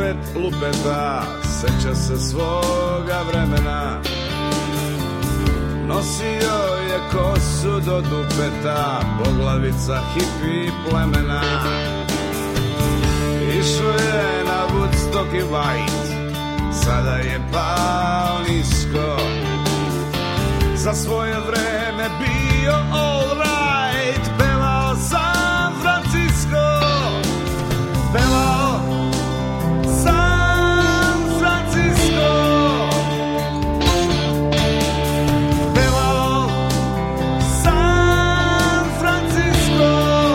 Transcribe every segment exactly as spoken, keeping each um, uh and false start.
opet lupeta, seća se svoga vremena. Nosio je kosu do dupeta, poglavica hipi plemena. Išao je na Woodstock i White, sada je pao nisko. Za svoje vreme bio all right, pevao San Francisco, pevao San Francisco, pevao San Francisco.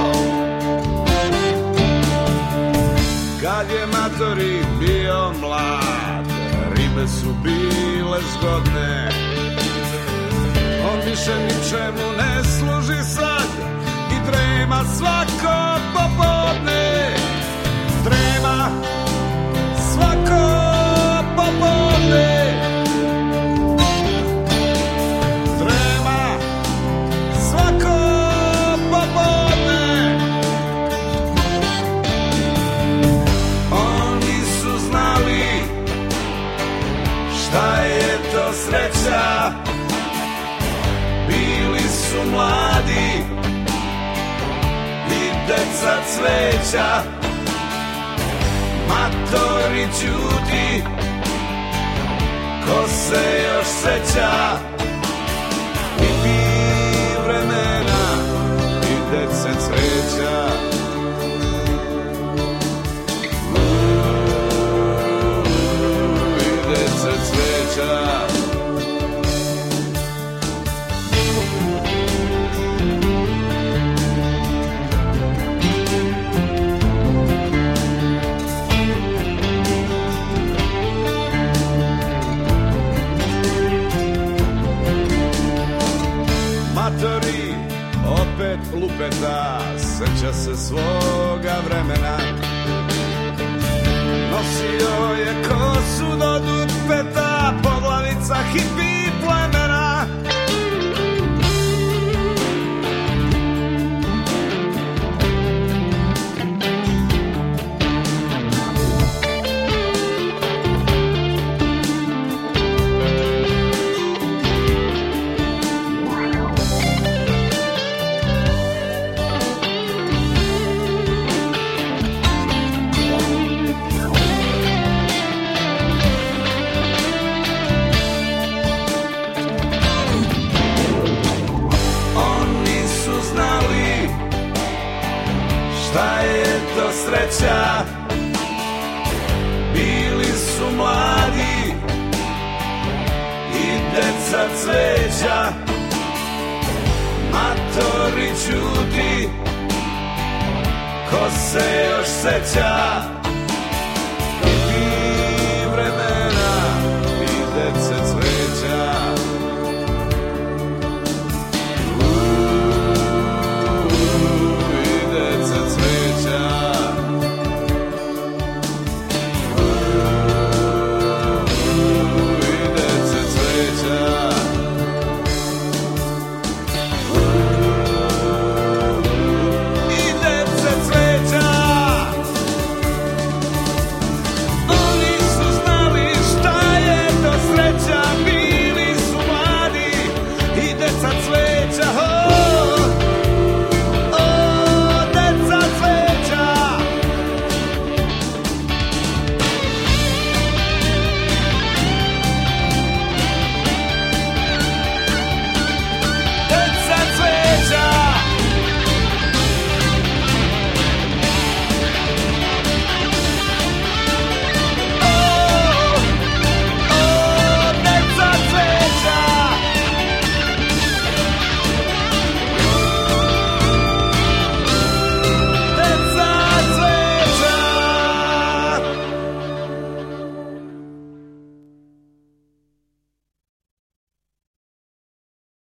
Kad je matori bio mlad, ribe su bile zgodne. On više ničemu ne služi sad i trema svako popodne. Trema svako popodne. Trema svako popodne. Oni su znali šta je to sreća. Bili su mladi i deca cveća. Matori ćuti, ko se još seća i pi vremena i dece cveća. I dece cveća. Matori opet lupeta, seća se svoga vremena. Nosio je kosu do dupeta, poglavica hipi plemena. Šta je to sreća? Bili su mladi i deca cveća. Matori ćuti, ko se još seća